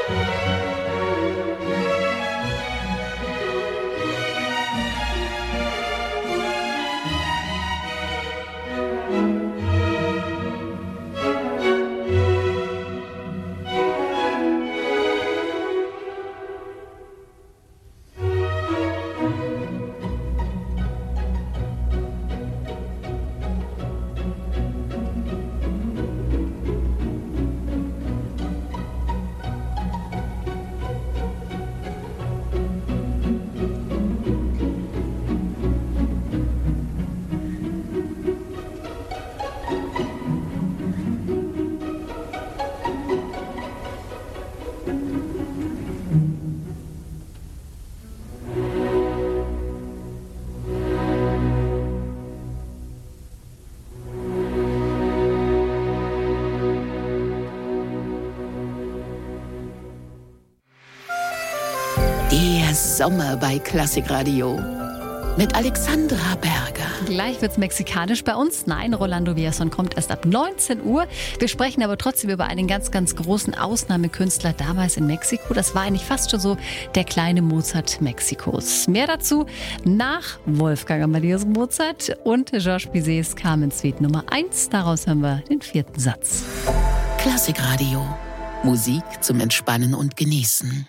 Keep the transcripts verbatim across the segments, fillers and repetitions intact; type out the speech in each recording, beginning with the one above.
Der Sommer bei Klassikradio mit Alexandra Berger. Gleich wird's mexikanisch bei uns. Nein, Rolando Villazón kommt erst ab neunzehn Uhr. Wir sprechen aber trotzdem über einen ganz, ganz großen Ausnahmekünstler damals in Mexiko. Das war eigentlich fast schon so der kleine Mozart Mexikos. Mehr dazu nach Wolfgang Amadeus Mozart und Georges Bizets Carmen Suite Nummer eins. Daraus haben wir den vierten Satz. Klassikradio. Musik zum Entspannen und Genießen.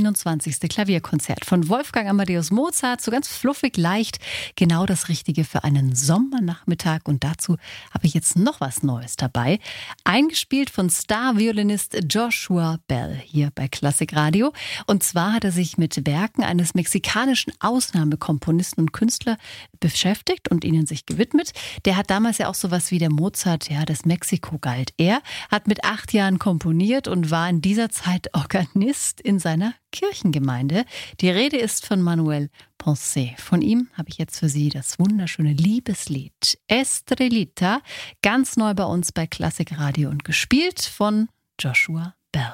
einundzwanzigste Klavierkonzert von Wolfgang Amadeus Mozart, so ganz fluffig leicht, genau das Richtige für einen Sommernachmittag. Und dazu habe ich jetzt noch was Neues dabei, eingespielt von Star-Violinist Joshua Bell hier bei Klassikradio. Und zwar hat er sich mit Werken eines mexikanischen Ausnahmekomponisten und Künstlers beschäftigt und ihnen sich gewidmet. Der hat damals ja auch sowas wie der Mozart, ja, des Mexiko galt. Er hat mit acht Jahren komponiert und war in dieser Zeit Organist in seiner Kirchengemeinde. Die Rede ist von Manuel Poncet. Von ihm habe ich jetzt für Sie das wunderschöne Liebeslied Estrellita, ganz neu bei uns bei Klassikradio und gespielt von Joshua Bell.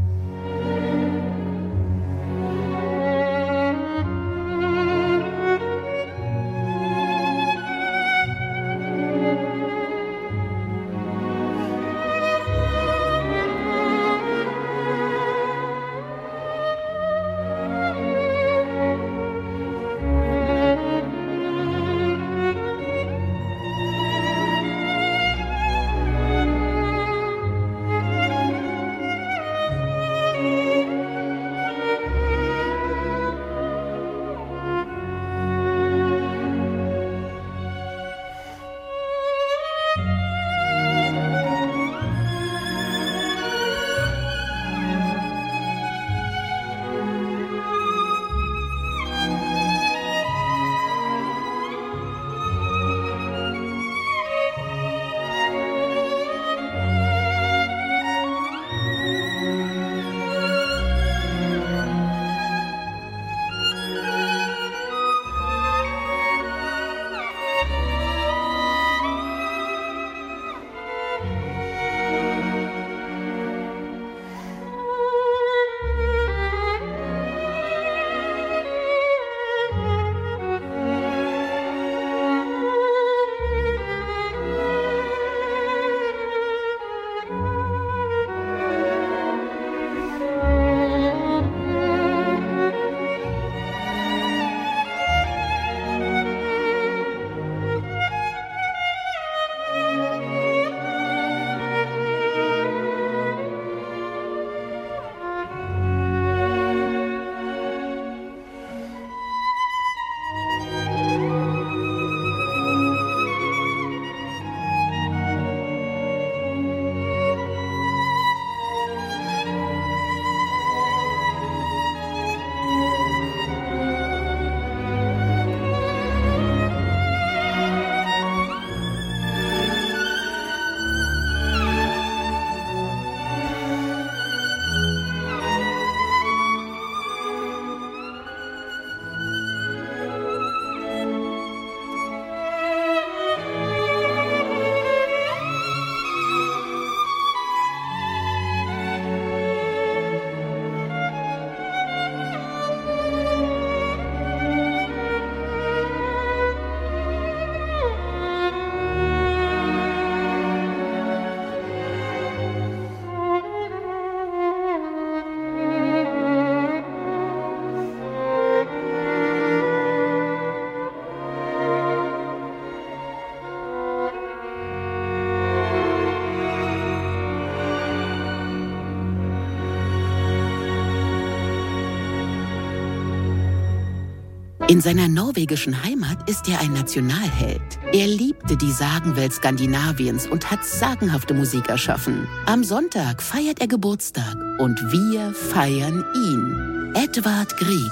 In seiner norwegischen Heimat ist er ein Nationalheld. Er liebte die Sagenwelt Skandinaviens und hat sagenhafte Musik erschaffen. Am Sonntag feiert er Geburtstag und wir feiern ihn. Edvard Grieg.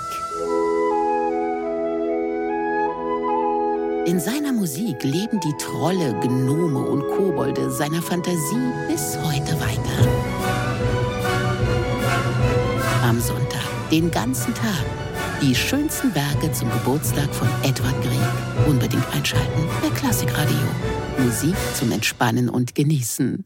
In seiner Musik leben die Trolle, Gnome und Kobolde seiner Fantasie bis heute weiter. Am Sonntag, den ganzen Tag, die schönsten Werke zum Geburtstag von Edvard Grieg. Unbedingt einschalten bei Klassikradio. Musik zum Entspannen und Genießen.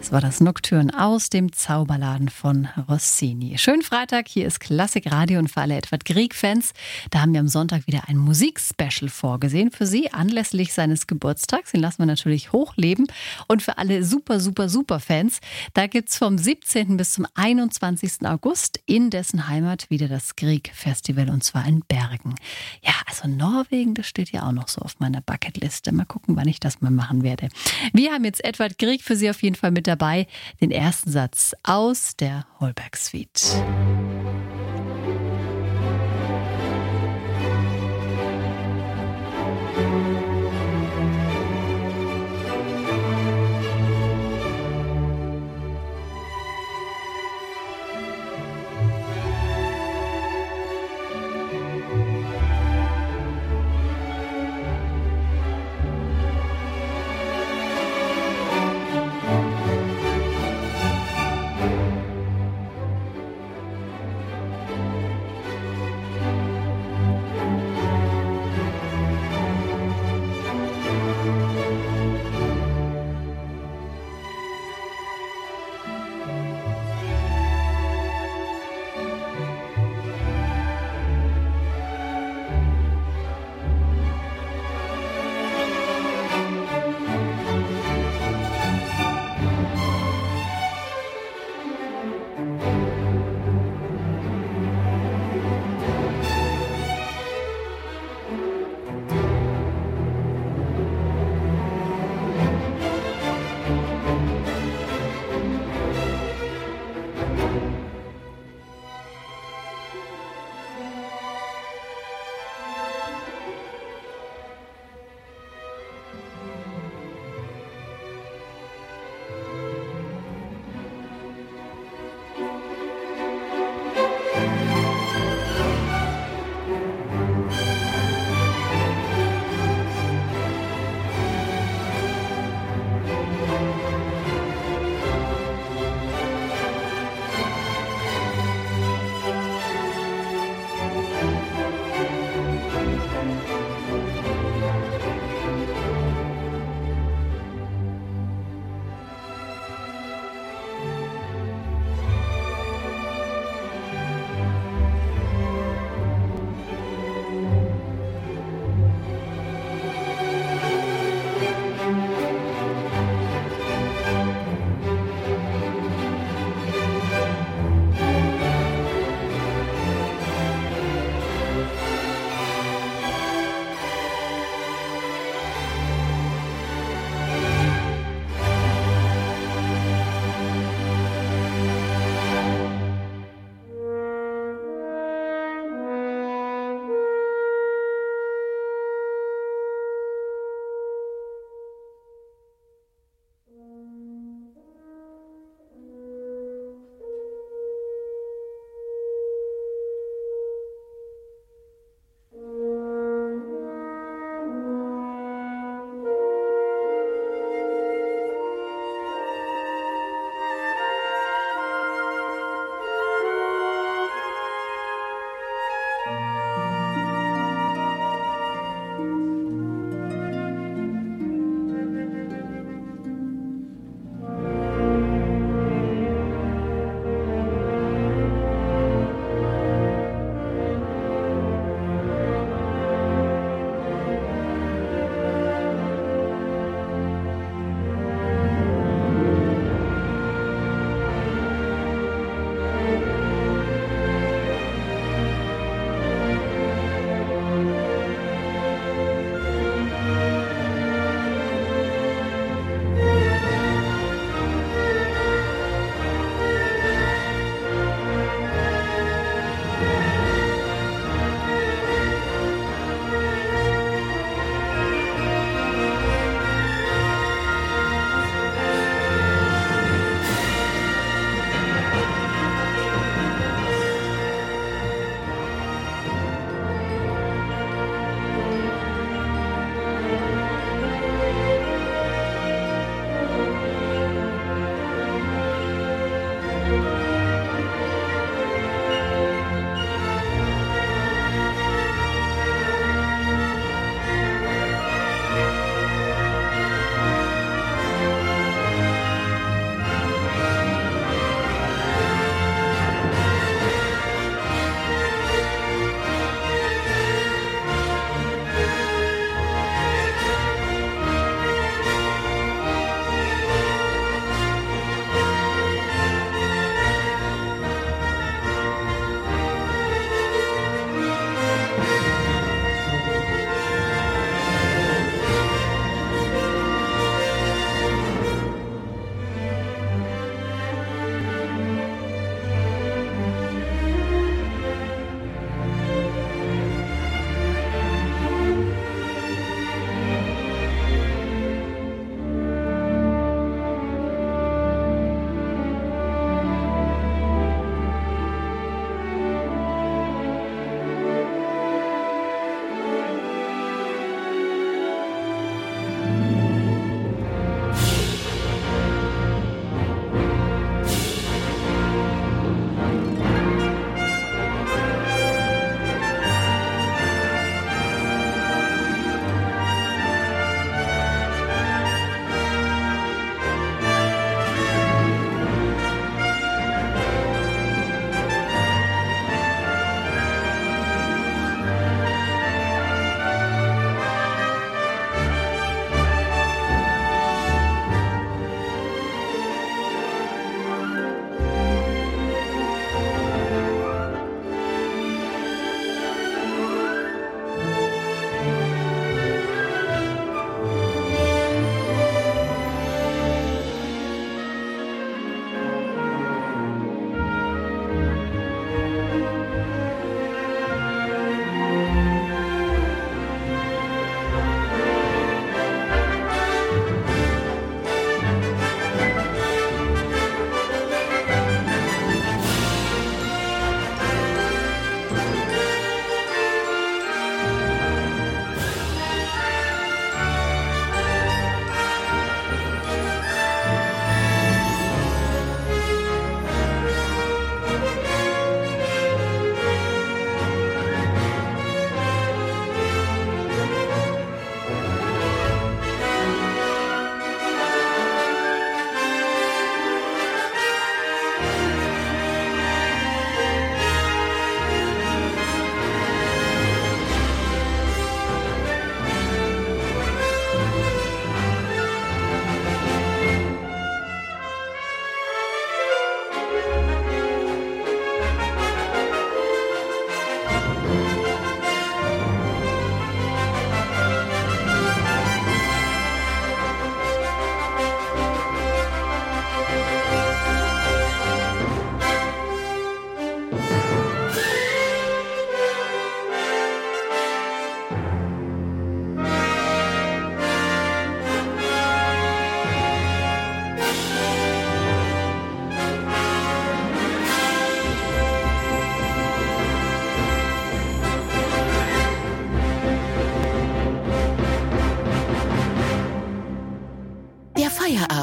Das war das Nocturne aus dem Zauberladen von Rossini. Schönen Freitag, hier ist Klassikradio und für alle Edvard Grieg-Fans. Da haben wir am Sonntag wieder ein Musikspecial vorgesehen für Sie anlässlich seines Geburtstags. Den lassen wir natürlich hochleben. Und für alle super, super, super Fans, da gibt es vom siebzehnten bis zum einundzwanzigsten August in dessen Heimat wieder das Grieg-Festival und zwar in Bergen. Ja, also Norwegen, das steht ja auch noch so auf meiner Bucketliste. Mal gucken, wann ich das mal machen werde. Wir haben jetzt Edvard Grieg für Sie auf jeden Fall mit dabei. Den ersten Satz aus der Holberg Suite.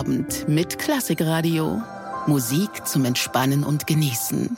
Abend mit Klassikradio. Musik zum Entspannen und Genießen.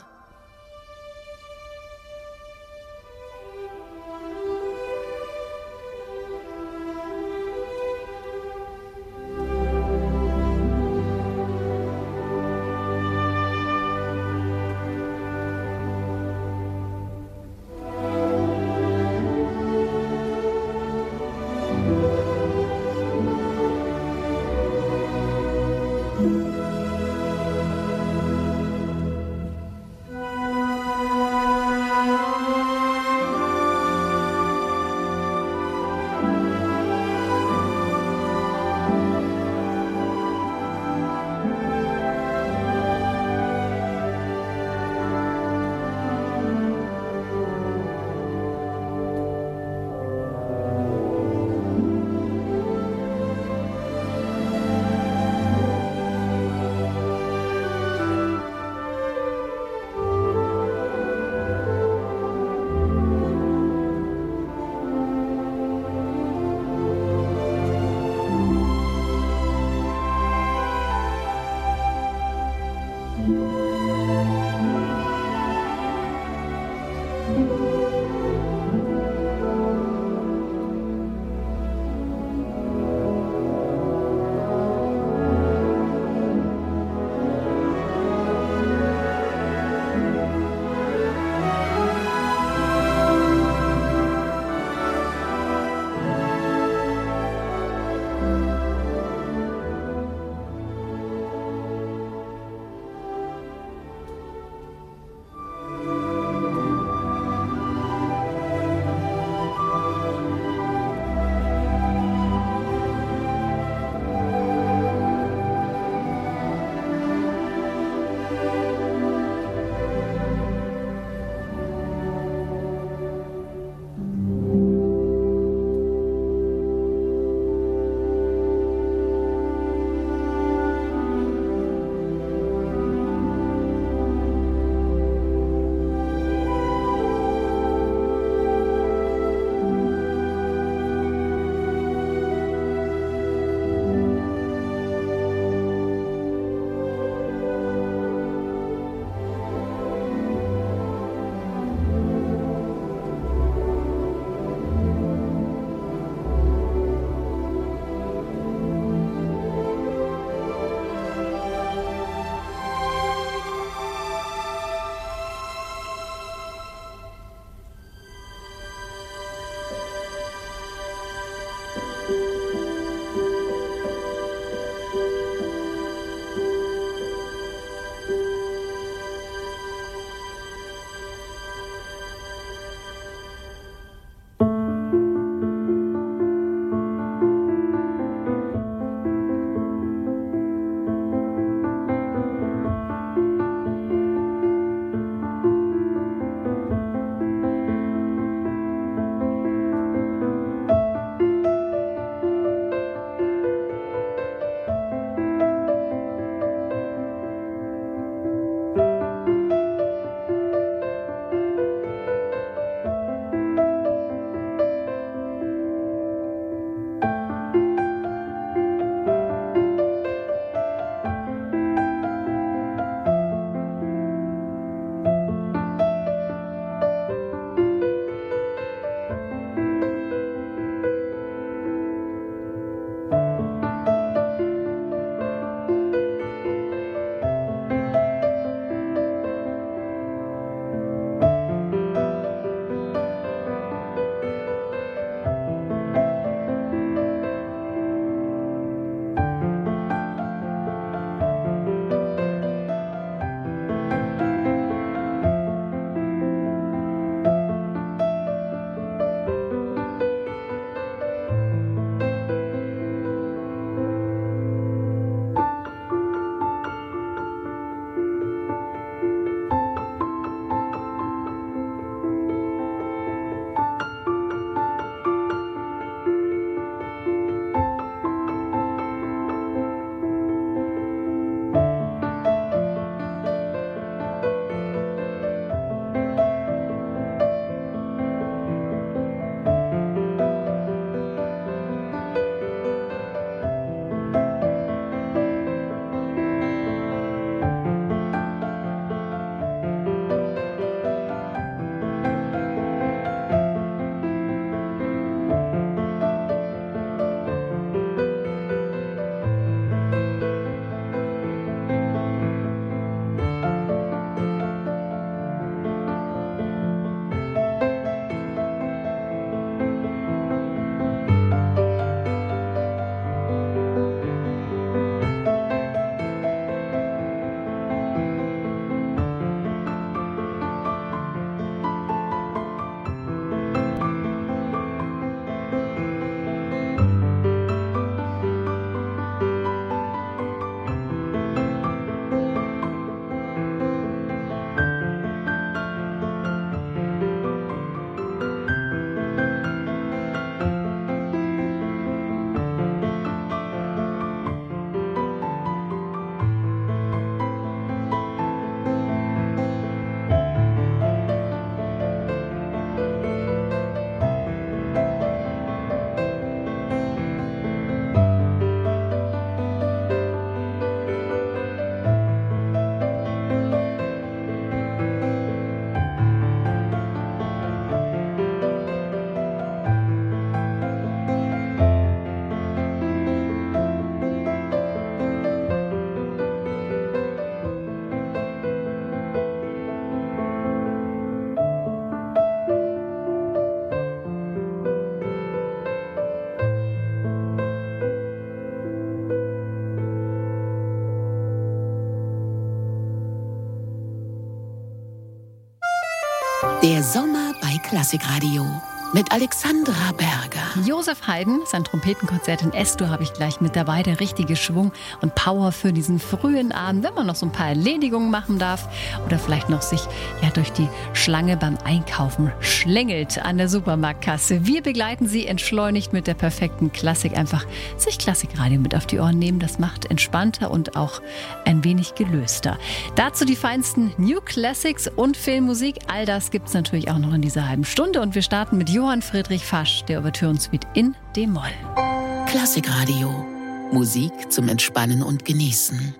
Der Sommer bei Klassikradio mit Alexandra Berger. Josef Haydn, sein Trompetenkonzert in S-Dur habe ich gleich mit dabei. Der richtige Schwung und Power für diesen frühen Abend, wenn man noch so ein paar Erledigungen machen darf oder vielleicht noch sich ja durch die Schlange beim Einkaufen schlängelt an der Supermarktkasse. Wir begleiten Sie entschleunigt mit der perfekten Klassik. Einfach sich Klassikradio mit auf die Ohren nehmen. Das macht entspannter und auch ein wenig gelöster. Dazu die feinsten New Classics und Filmmusik. All das gibt es natürlich auch noch in dieser halben Stunde. Und wir starten mit Johann Friedrich Fasch, der Ouvertürensuite in D-Moll. Klassikradio. Musik zum Entspannen und Genießen.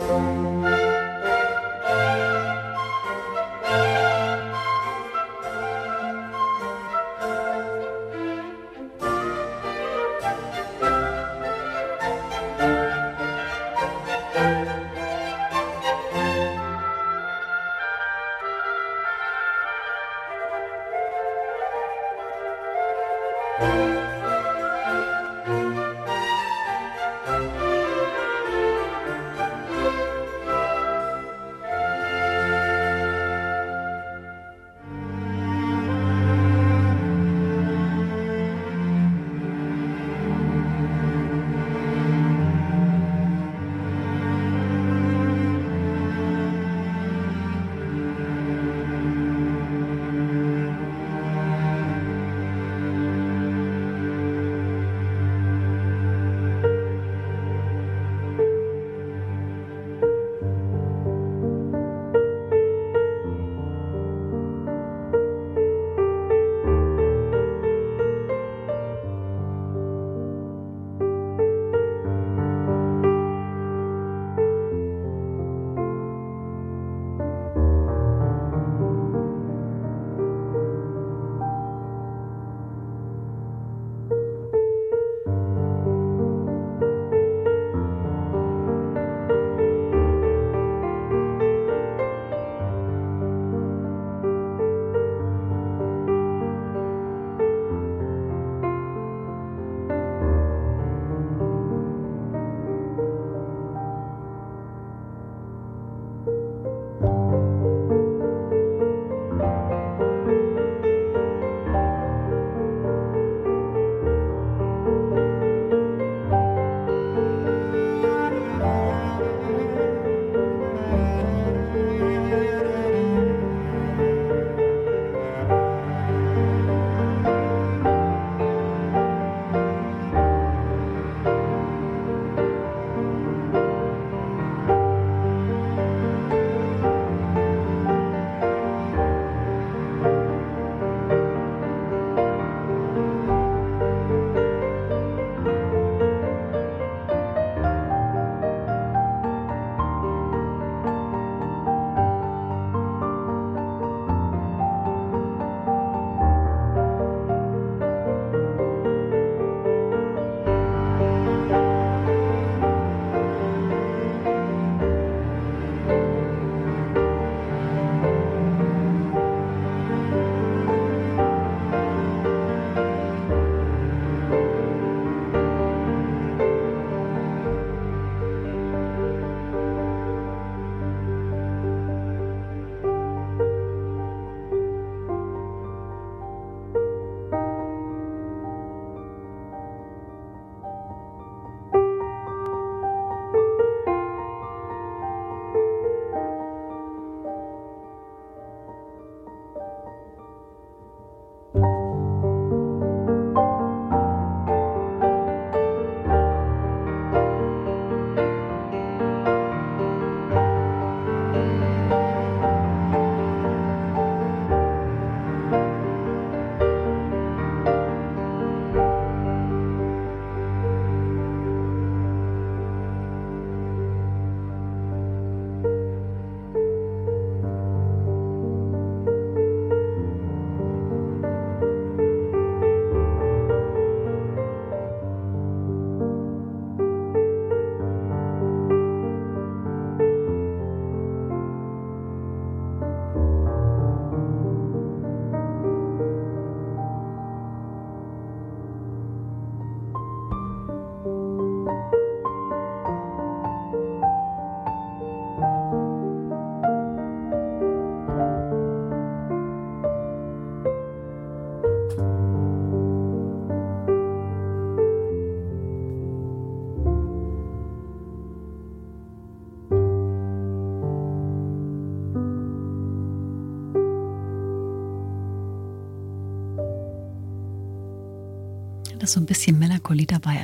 Da ist so ein bisschen Melancholie dabei, aber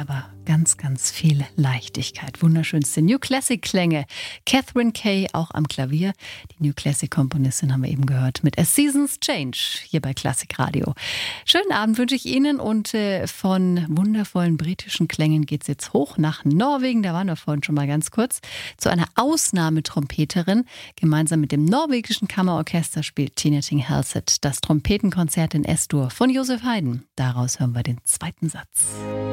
ganz, ganz viel Leichtigkeit. Wunderschönste New Classic-Klänge. Catherine Kay auch am Klavier. Die New Classic-Komponistin haben wir eben gehört mit A Season's Change hier bei Klassik Radio. Schönen Abend wünsche ich Ihnen und äh, von wundervollen britischen Klängen geht es jetzt hoch nach Norwegen. Da waren wir vorhin schon mal ganz kurz. Zu einer Ausnahmetrompeterin. Gemeinsam mit dem norwegischen Kammerorchester spielt Tina Ting Halsett das Trompetenkonzert in S-Dur von Joseph Haydn. Daraus hören wir den zweiten Satz.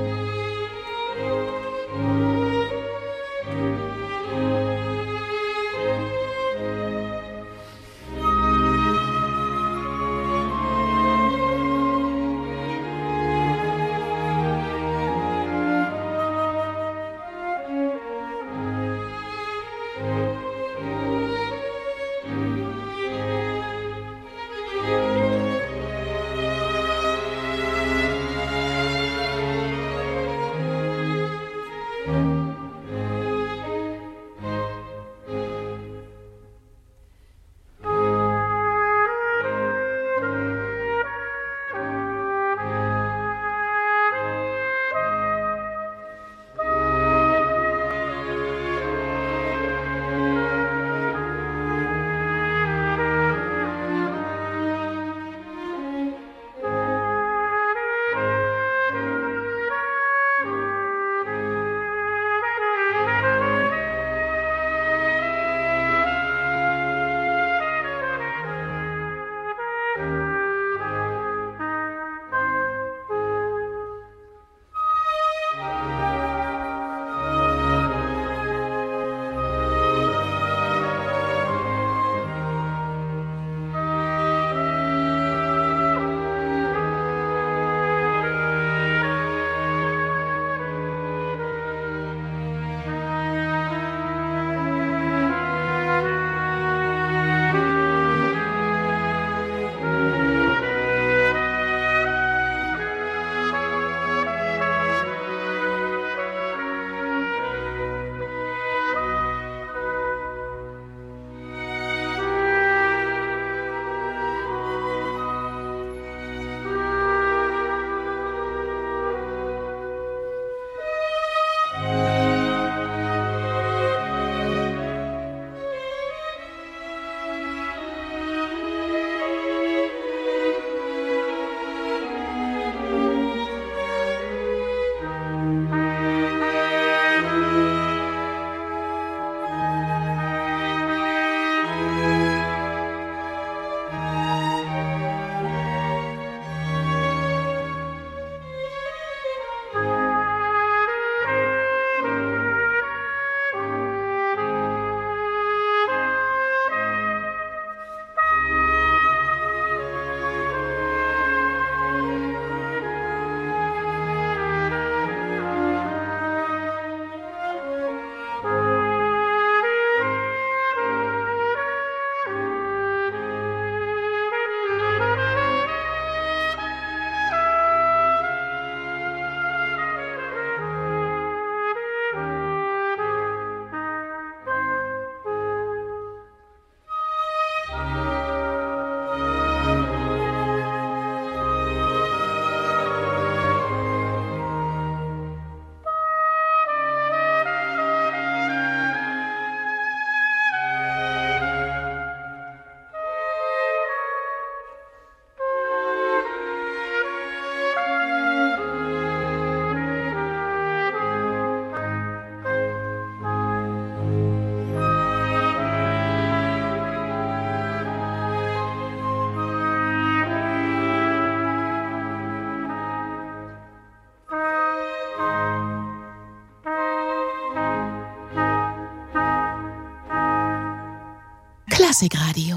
Klassikradio.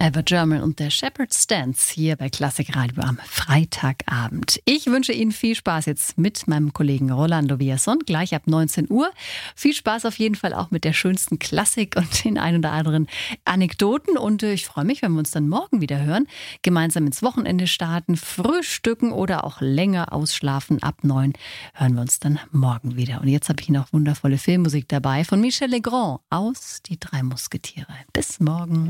Eva German und der Shepherd's Dance hier bei Klassik Radio am Freitagabend. Ich wünsche Ihnen viel Spaß jetzt mit meinem Kollegen Rolando Villazón, gleich ab neunzehn Uhr. Viel Spaß auf jeden Fall auch mit der schönsten Klassik und den ein oder anderen Anekdoten. Und ich freue mich, wenn wir uns dann morgen wieder hören, gemeinsam ins Wochenende starten, frühstücken oder auch länger ausschlafen. Ab neun hören wir uns dann morgen wieder. Und jetzt habe ich noch wundervolle Filmmusik dabei von Michel Legrand aus Die drei Musketiere. Bis morgen.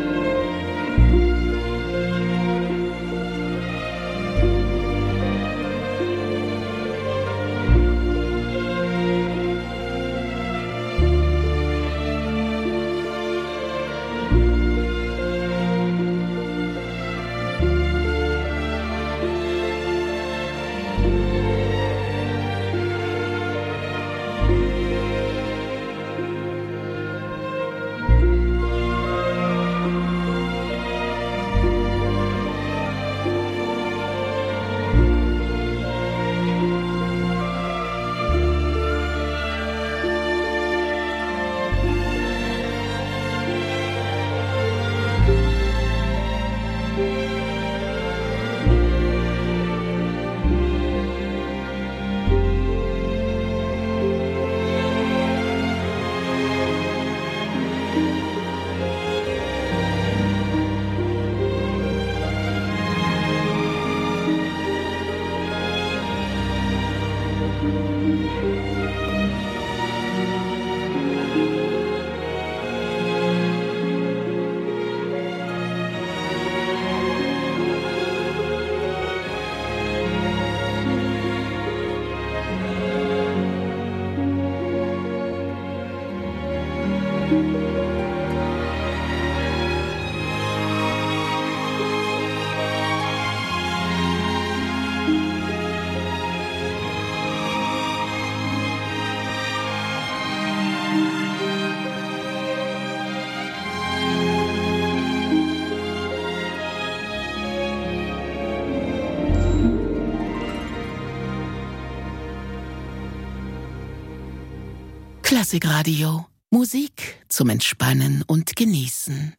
Klassikradio. Musik zum Entspannen und Genießen.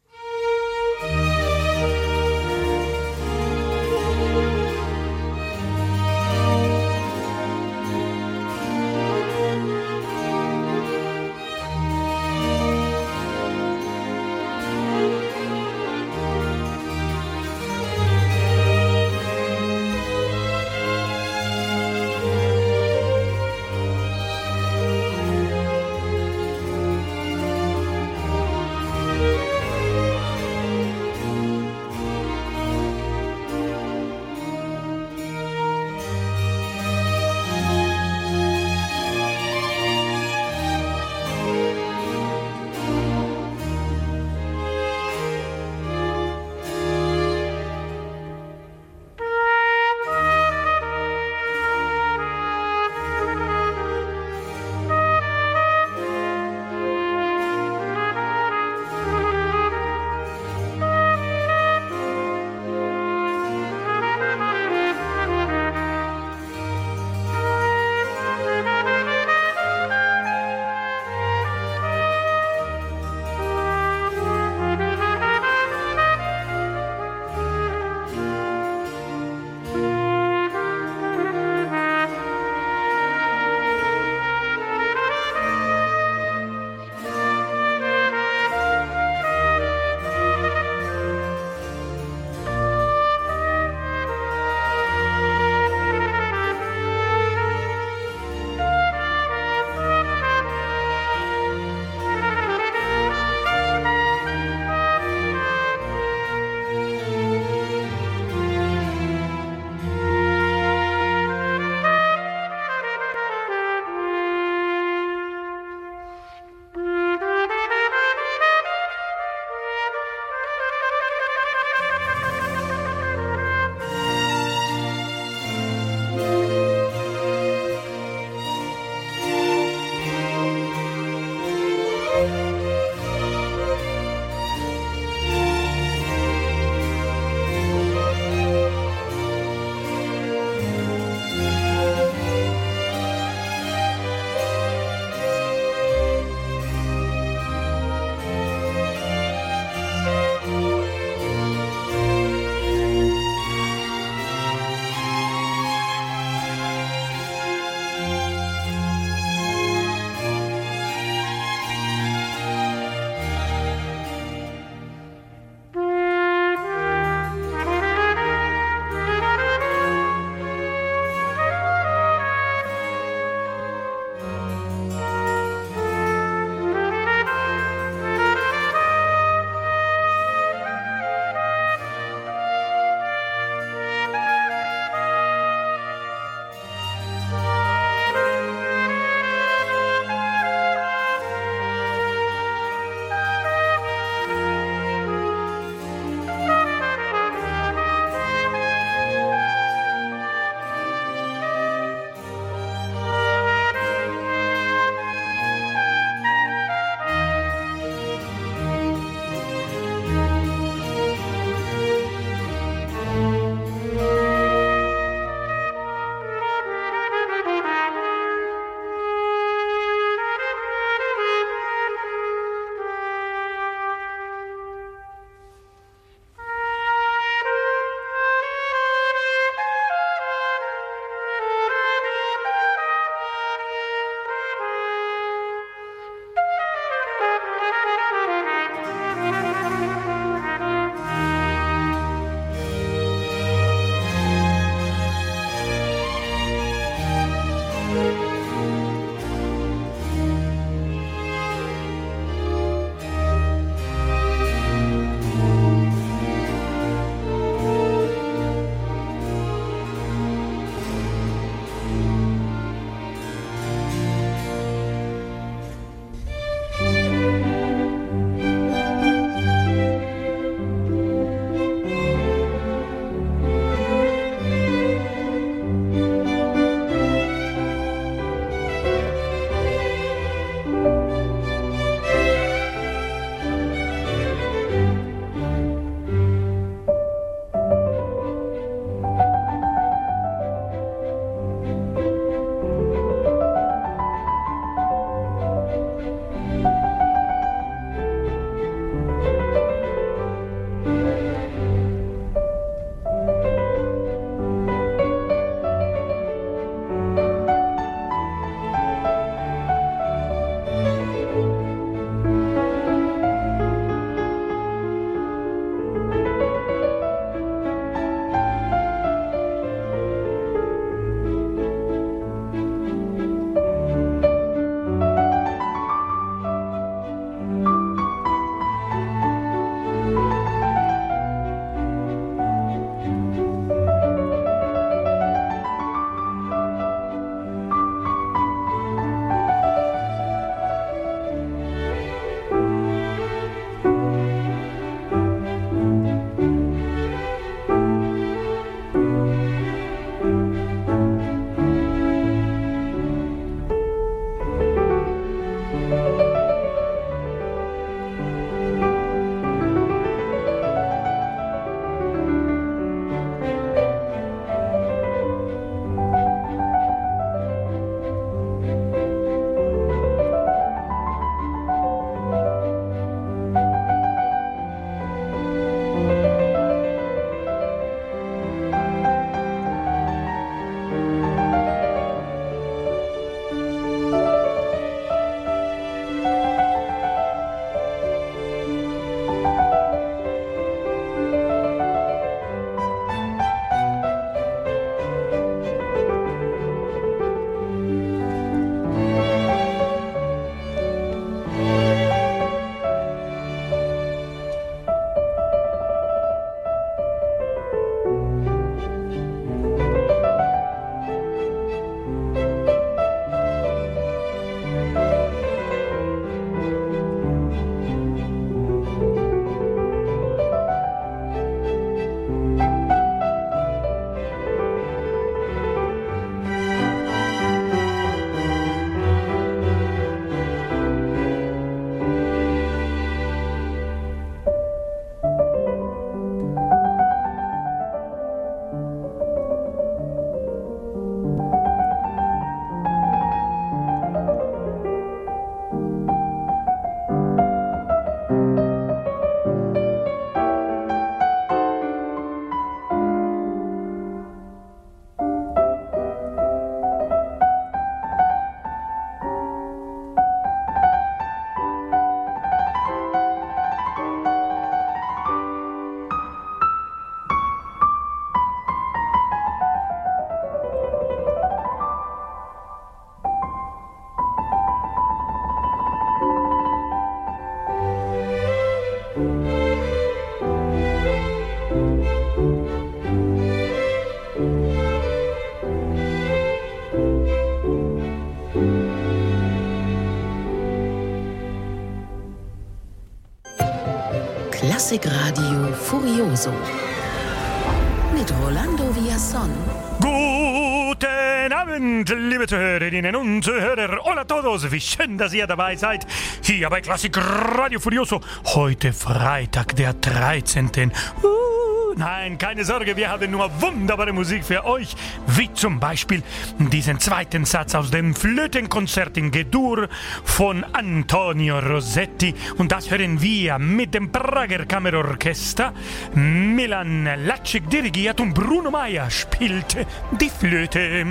Klassikradio Furioso mit Rolando Villazón. Guten Abend, liebe Zuhörerinnen und Zuhörer. Hola a todos, wie schön, dass ihr dabei seid. Hier bei Klassikradio Furioso. Heute Freitag, der dreizehnten Uh, nein, keine Sorge, wir haben nur wunderbare Musik für euch. Wie zum Beispiel diesen zweiten Satz aus dem Flötenkonzert in G-Dur von Antonio Rossetti. Und das hören wir mit dem Prager Kammerorchester. Milan Lacic dirigiert und Bruno Mayer spielt die Flöte.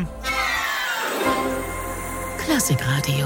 Klassikradio.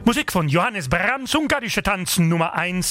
Musik von Johannes Brahms, ungarische Tanz Nummer eins.